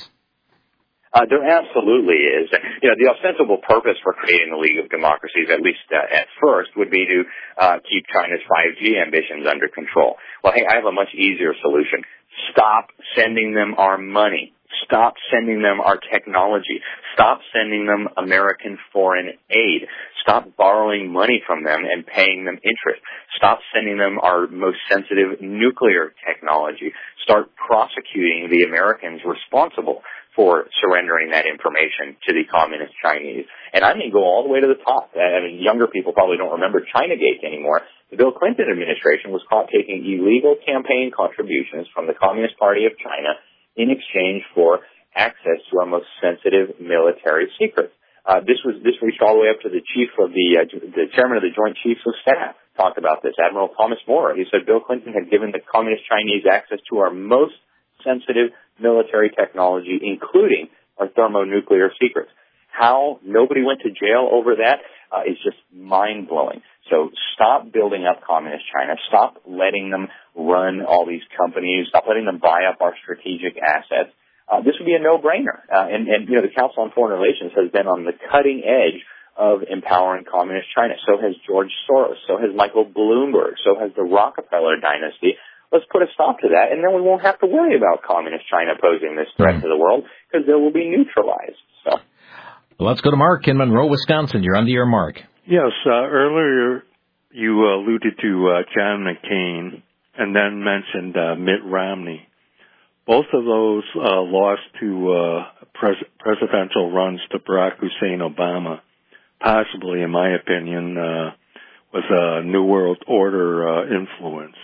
Uh, there absolutely is. You know, the ostensible purpose for creating the League of Democracies, at least uh, at first, would be to uh, keep China's five G ambitions under control. Well, hey, I have a much easier solution. Stop sending them our money. Stop sending them our technology. Stop sending them American foreign aid. Stop borrowing money from them and paying them interest. Stop sending them our most sensitive nuclear technology. Start prosecuting the Americans responsible for surrendering that information to the communist Chinese. And I mean, go all the way to the top. I mean, younger people probably don't remember Chinagate anymore. The Bill Clinton administration was caught taking illegal campaign contributions from the Communist Party of China in exchange for access to our most sensitive military secrets. Uh, this was, this reached all the way up to the chief of the, uh, the chairman of the Joint Chiefs of Staff talked about this, Admiral Thomas Moore. He said Bill Clinton had given the communist Chinese access to our most sensitive military technology, including our thermonuclear secrets. How nobody went to jail over that uh, is just mind-blowing. So stop building up communist China. Stop letting them run all these companies. Stop letting them buy up our strategic assets. Uh, this would be a no-brainer. Uh, and, and, you know, the Council on Foreign Relations has been on the cutting edge of empowering communist China. So has George Soros. So has Michael Bloomberg. So has the Rockefeller dynasty. Let's put a stop to that, and then we won't have to worry about communist China posing this threat mm. to the world, because they will be neutralized. So, well, let's go to Mark in Monroe, Wisconsin. You're on the air, Mark. Yes, uh, earlier you uh, alluded to uh, John McCain and then mentioned uh, Mitt Romney. Both of those uh, lost to uh, pres- presidential runs to Barack Hussein Obama, possibly, in my opinion, uh, was a New World Order uh, influence.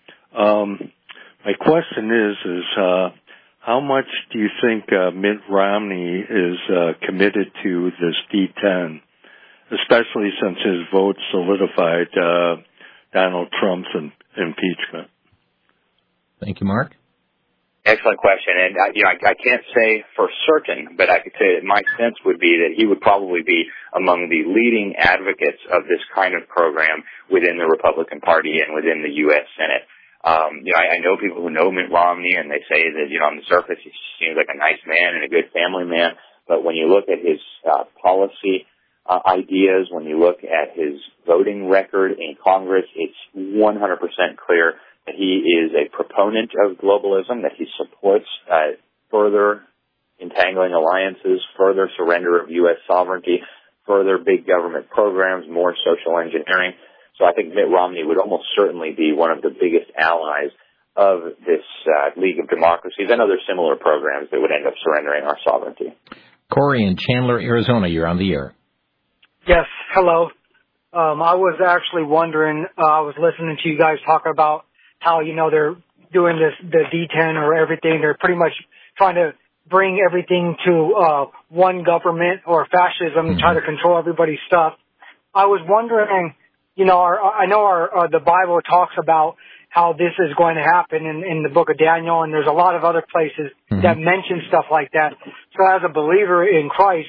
Um, my question is, is, uh, how much do you think, uh, Mitt Romney is, uh, committed to this D ten, especially since his vote solidified, uh, Donald Trump's in- impeachment? Thank you, Mark. Excellent question, and I, you know, I, I can't say for certain, but I could say that my sense would be that he would probably be among the leading advocates of this kind of program within the Republican Party and within the U S Senate. Um, you know, I, I know people who know Mitt Romney, and they say that, you know, on the surface he seems like a nice man and a good family man, but when you look at his uh, policy uh, ideas, when you look at his voting record in Congress, it's one hundred percent clear that he is a proponent of globalism, that he supports uh, further entangling alliances, further surrender of U S sovereignty, further big government programs, more social engineering. So I think Mitt Romney would almost certainly be one of the biggest allies of this uh, League of Democracies and other similar programs that would end up surrendering our sovereignty. Corey in Chandler, Arizona, you're on the air. Yes, hello. Um, I was actually wondering, uh, I was listening to you guys talk about how, you know, they're doing this, the D ten or everything. They're pretty much trying to bring everything to uh, one government or fascism and try to control everybody's stuff. I was wondering, you know, our, I know our, uh, the Bible talks about how this is going to happen in, in the book of Daniel, and there's a lot of other places mm-hmm. that mention stuff like that. So as a believer in Christ,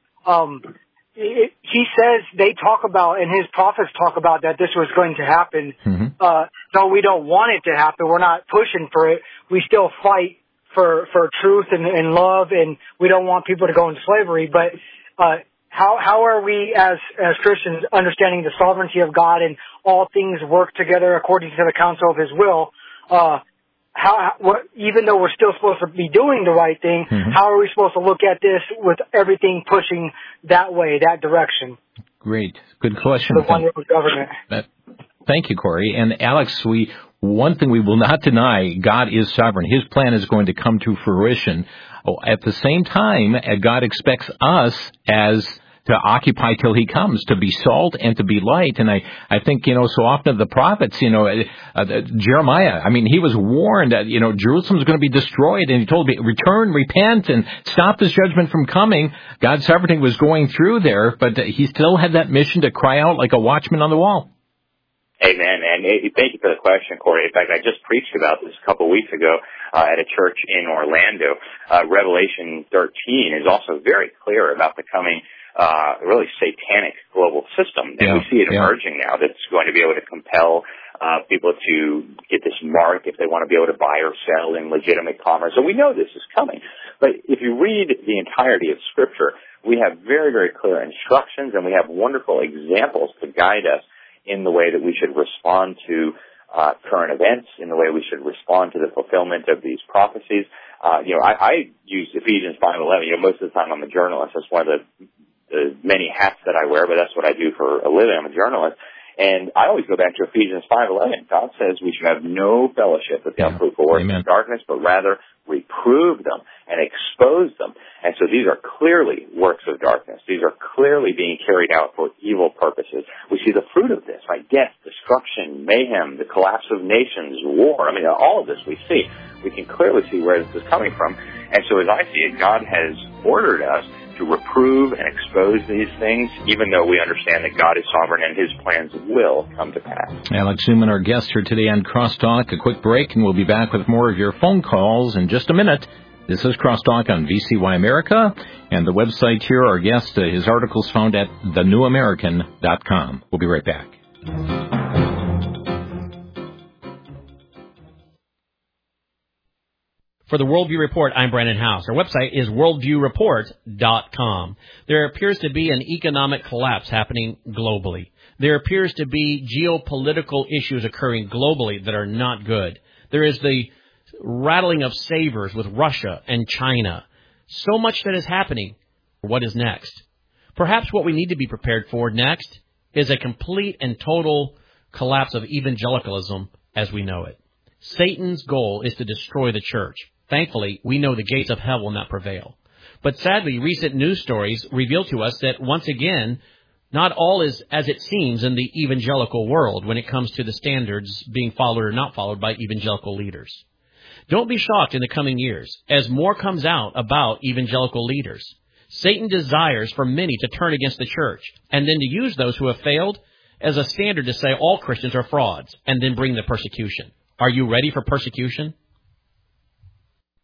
um, It, he says they talk about, and his prophets talk about that this was going to happen. Mm-hmm. Uh, though we don't want it to happen, we're not pushing for it. We still fight for, for truth and, and love, and we don't want people to go into slavery. But, uh, how, how are we as, as Christians understanding the sovereignty of God and all things work together according to the counsel of his will? Uh, How, what, even though we're still supposed to be doing the right thing, mm-hmm. how are we supposed to look at this with everything pushing that way, that direction? Great. Good question. The one world government. That, thank you, Corey. And Alex, we one thing we will not deny, God is sovereign. His plan is going to come to fruition. Oh, at the same time, God expects us as to occupy till he comes, to be salt and to be light. And I, I think, you know, so often the prophets, you know, uh, Jeremiah, I mean, he was warned that, you know, Jerusalem's going to be destroyed, and he told me, return, repent, and stop this judgment from coming. God's sovereignty was going through there, but he still had that mission to cry out like a watchman on the wall. Amen. And thank you for the question, Corey. In fact, I just preached about this a couple of weeks ago uh, at a church in Orlando. Uh, Revelation thirteen is also very clear about the coming Uh, really satanic global system. And yeah, we see it yeah. emerging now that's going to be able to compel uh, people to get this mark if they want to be able to buy or sell in legitimate commerce. So we know this is coming. But if you read the entirety of Scripture, we have very, very clear instructions, and we have wonderful examples to guide us in the way that we should respond to uh, current events, in the way we should respond to the fulfillment of these prophecies. Uh, you know, I, I use Ephesians five eleven. You know, most of the time I'm a journalist. That's one of the the many hats that I wear, but that's what I do for a living. I'm a journalist. And I always go back to Ephesians five eleven. God says we should have no fellowship with the yeah. unfruitful works of darkness, but rather reprove them and expose them. And so these are clearly works of darkness. These are clearly being carried out for evil purposes. We see the fruit of this, right? Death, destruction, mayhem, the collapse of nations, war. I mean, all of this we see. We can clearly see where this is coming from. And so as I see it, God has ordered us to reprove and expose these things, even though we understand that God is sovereign and his plans will come to pass. Alex Zuman, our guest here today on Crosstalk. A quick break, and we'll be back with more of your phone calls in just a minute. This is Crosstalk on V C Y America, and the website here, our guest, uh, his articles found at the new american dot com. We'll be right back. For the Worldview Report, I'm Brandon House. Our website is worldview report dot com. There appears to be an economic collapse happening globally. There appears to be geopolitical issues occurring globally that are not good. There is the rattling of sabers with Russia and China. So much that is happening. What is next? Perhaps what we need to be prepared for next is a complete and total collapse of evangelicalism as we know it. Satan's goal is to destroy the church. Thankfully, we know the gates of hell will not prevail. But sadly, recent news stories reveal to us that, once again, not all is as it seems in the evangelical world when it comes to the standards being followed or not followed by evangelical leaders. Don't be shocked in the coming years as more comes out about evangelical leaders. Satan desires for many to turn against the church and then to use those who have failed as a standard to say all Christians are frauds and then bring the persecution. Are you ready for persecution?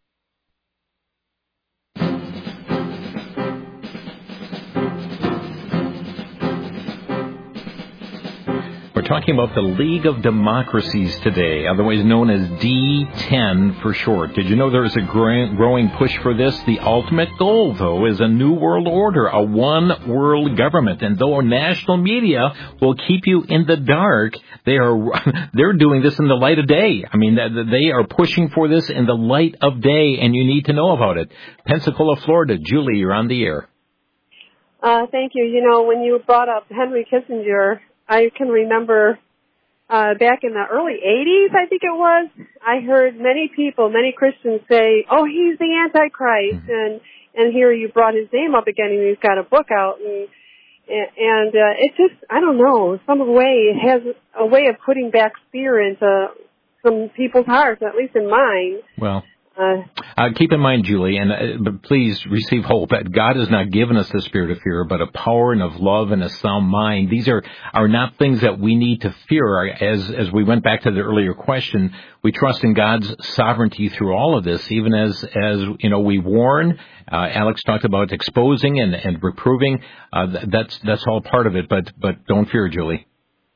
talking about the League of Democracies today, otherwise known as D ten for short. Did you know there is a growing push for this? The ultimate goal, though, is a new world order, a one-world government. And though national media will keep you in the dark, they are they're doing this in the light of day. I mean, they are pushing for this in the light of day, and you need to know about it. Pensacola, Florida. Julie, you're on the air. Uh, thank you. You know, when you brought up Henry Kissinger, I can remember uh, back in the early eighties, I think it was, I heard many people, many Christians say, oh, he's the Antichrist. Mm-hmm. And and here you brought his name up again, and he's got a book out. And, and uh, it just, I don't know, some way, it has a way of putting back fear into some people's hearts, at least in mine. Well, Uh, uh, keep in mind, Julie, and uh, but please receive hope that God has not given us the spirit of fear, but a power and of love and a sound mind. These are, are not things that we need to fear. As as we went back to the earlier question, we trust in God's sovereignty through all of this, even as, as you know, we warn. Uh, Alex talked about exposing and, and reproving. Uh, that's that's all part of it, but but don't fear, Julie.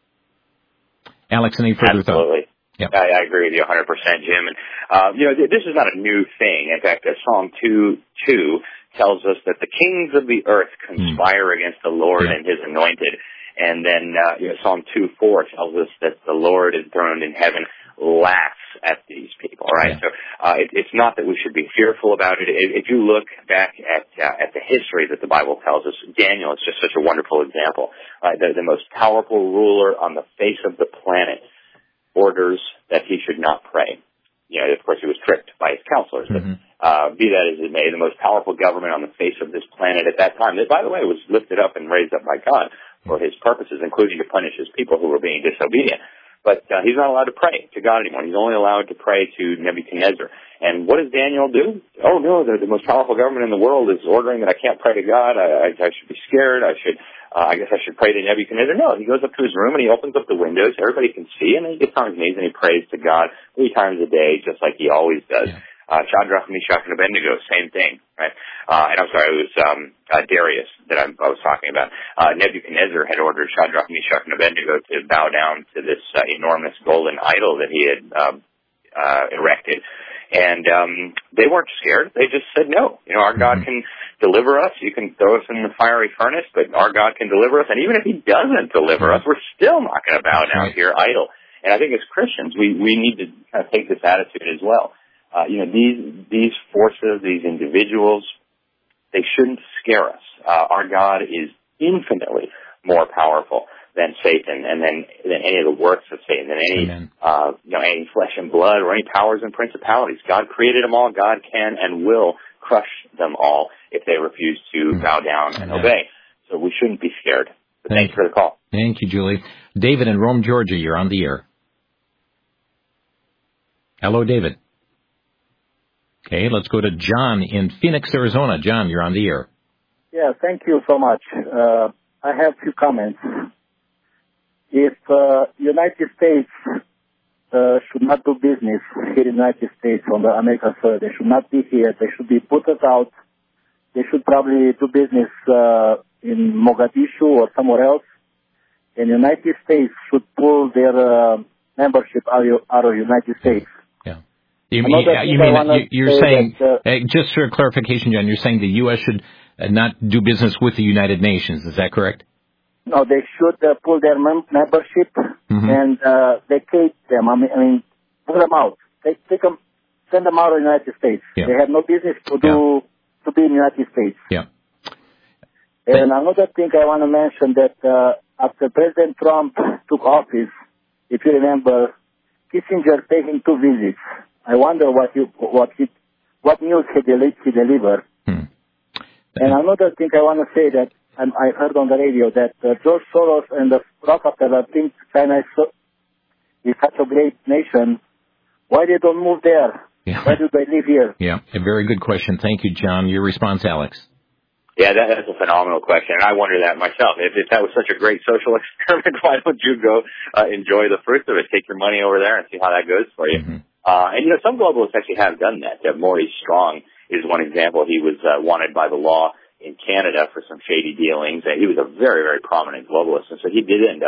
Alex, any further Absolutely. thoughts? Yep. I, I agree with you one hundred percent, Jim. And, uh, you know, this is not a new thing. In fact, uh, Psalm two two tells us that the kings of the earth conspire mm. against the Lord yeah. and his anointed. And then uh, you know, Psalm two four tells us that the Lord enthroned in heaven laughs at these people, right? Yeah. So uh, it, it's not that we should be fearful about it. If, if you look back at uh, at the history that the Bible tells us, Daniel is just such a wonderful example. Uh, the, the most powerful ruler on the face of the planet orders that he should not pray. You know, of course, he was tricked by his counselors. Mm-hmm. But uh, be that as it may, the most powerful government on the face of this planet at that time, that, by the way, was lifted up and raised up by God for his purposes, including to punish his people who were being disobedient. But uh, he's not allowed to pray to God anymore. He's only allowed to pray to Nebuchadnezzar. And what does Daniel do? Oh, no, the, the most powerful government in the world is ordering that I can't pray to God. I, I, I should be scared. I should... Uh, I guess I should pray to Nebuchadnezzar. No, he goes up to his room and he opens up the windows. Everybody can see, and he gets on his knees and he prays to God three times a day, just like he always does. Yeah. Uh, Shadrach, Meshach, and Abednego, same thing, right? Uh, and I'm sorry, it was um, uh, Darius that I, I was talking about. Uh, Nebuchadnezzar had ordered Shadrach, Meshach, and Abednego to bow down to this uh, enormous golden idol that he had uh, uh, erected. And um, they weren't scared. They just said, no, you know, our God can deliver us. You can throw us in the fiery furnace, but our God can deliver us. And even if he doesn't deliver us, we're still not going to bow down to your idol. And I think as Christians, we, we need to kind of take this attitude as well. Uh, you know, these these forces, these individuals, they shouldn't scare us. Uh, our God is infinitely more powerful than Satan, and then than any of the works of Satan, than any uh, you know any flesh and blood or any powers and principalities. God created them all. God can and will crush them all if they refuse to mm-hmm. bow down and Amen. obey. So we shouldn't be scared. But Thank thanks you for the call. Thank you, Julie. David in Rome, Georgia, you're on the air. Hello, David. Okay, let's go to John in Phoenix, Arizona. John, you're on the air. Yeah, thank you so much. Uh, I have a few comments. If uh, United States uh, should not do business here in the United States on the American soil, they should not be here. They should be put out. They should probably do business uh, in Mogadishu or somewhere else. And the United States should pull their uh, membership out of the United States. Yeah. You mean, you mean you're saying, that, uh, just for clarification, John, you're saying the U S should not do business with the United Nations. Is that correct? No, they should uh, pull their mem- membership mm-hmm. and uh, vacate them. I mean, I mean, pull them out. Take, take them, send them out of the United States. Yeah. They have no business to do yeah. to be in the United States. Yeah. And but, another thing I want to mention that uh, after President Trump took office, if you remember, Kissinger paid him two visits. I wonder what he, what he, what news he, del- he delivered. Hmm. And another thing I want to say that and I heard on the radio that uh, George Soros and the Rockefeller think China is, so, is such a great nation. Why they don't move there? Yeah. Why do they live here? Yeah, a very good question. Thank you, John. Your response, Alex. Yeah, that, that's a phenomenal question, and I wonder that myself. If, if that was such a great social experiment, why don't you go uh, enjoy the fruits of it? Take your money over there and see how that goes for you. Mm-hmm. Uh, and, you know, some globalists actually have done that. Uh, Maurice Strong is one example. He was uh, wanted by the law in Canada for some shady dealings. Uh, he was a very, very prominent globalist, and so he did end up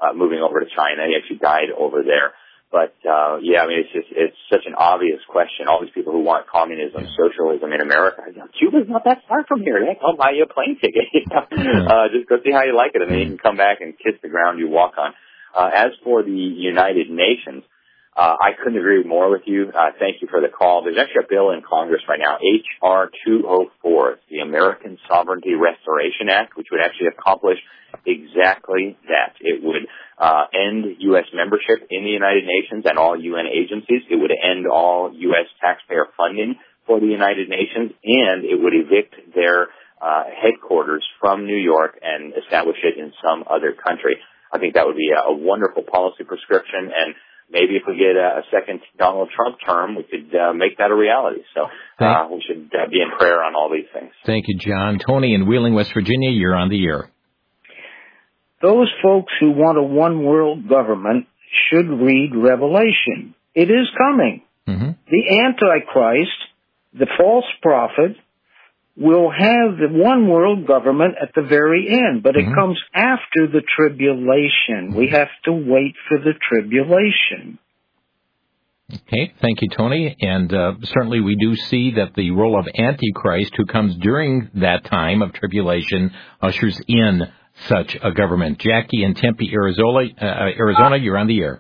uh, moving over to China. He actually died over there. But, uh, yeah, I mean, it's just, it's such an obvious question. All these people who want communism, socialism in America, you know, Cuba's not that far from here. Heck, I'll buy you a plane ticket. You know? uh, just go see how you like it, and then you can come back and kiss the ground you walk on. Uh, as for the United Nations, uh, I couldn't agree more with you. Uh, thank you for the call. There's actually a bill in Congress right now, H R two oh four, the American Sovereignty Restoration Act, which would actually accomplish exactly that. It would uh, end U S membership in the United Nations and all U N agencies. It would end all U S taxpayer funding for the United Nations, and it would evict their uh, headquarters from New York and establish it in some other country. I think that would be a, a wonderful policy prescription, and maybe if we get a, a second Donald Trump term, we could uh, make that a reality. So uh, we should uh, be in prayer on all these things. Thank you, John. Tony in Wheeling, West Virginia, you're on the air. Those folks who want a one-world government should read Revelation. It is coming. Mm-hmm. The Antichrist, the false prophet, will have the one-world government at the very end, but mm-hmm. it comes after the tribulation. We have to wait for the tribulation. Okay, thank you, Tony. And uh, certainly we do see that the role of Antichrist, who comes during that time of tribulation, ushers in such a government. Jackie in Tempe, Arizona, uh, Arizona, you're on the air.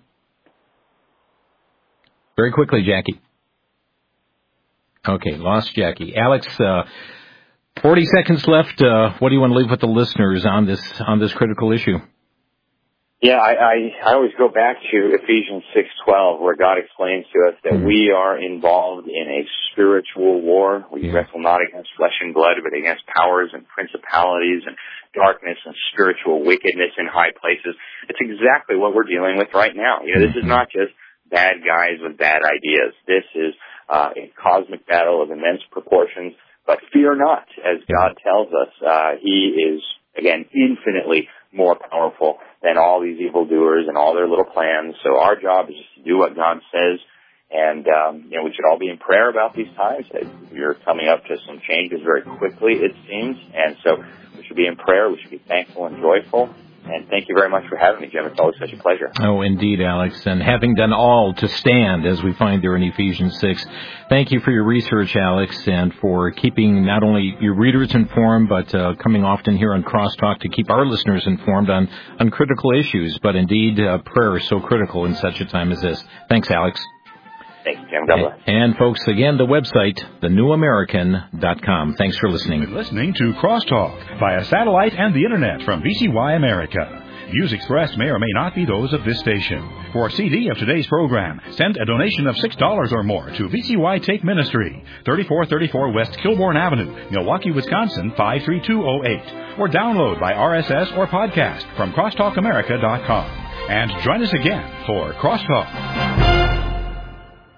Very quickly, Jackie. Okay, lost Jackie. Alex, uh, forty seconds left. Uh, what do you want to leave with the listeners on this on this critical issue? Yeah, I, I, I always go back to Ephesians six twelve, where God explains to us that mm-hmm. we are involved in a spiritual war. We yeah. wrestle not against flesh and blood, but against powers and principalities and darkness and spiritual wickedness in high places. It's exactly what we're dealing with right now. You know, this is not just bad guys with bad ideas. This is uh, a cosmic battle of immense proportions. But fear not, as God tells us. Uh, he is, again, infinitely more powerful than all these evildoers and all their little plans. So our job is just to do what God says. And, um, you know, we should all be in prayer about these times. You're coming up to some changes very quickly, it seems. And so we should be in prayer. We should be thankful and joyful. And thank you very much for having me, Jim. It's always such a pleasure. Oh, indeed, Alex. And having done all to stand, as we find there in Ephesians six, thank you for your research, Alex, and for keeping not only your readers informed, but uh, coming often here on Crosstalk to keep our listeners informed on, on critical issues. But indeed, uh, prayer is so critical in such a time as this. Thanks, Alex. Thank you, Jim. God bless. And, folks, again, the website, the new american dot com. Thanks for listening. You're listening to Crosstalk via satellite and the Internet from V C Y America. Views expressed may or may not be those of this station. For a C D of today's program, send a donation of six dollars or more to V C Y Take Ministry, thirty-four thirty-four West Kilbourne Avenue, Milwaukee, Wisconsin, five three two oh eight. Or download by R S S or podcast from crosstalk america dot com. And join us again for Crosstalk.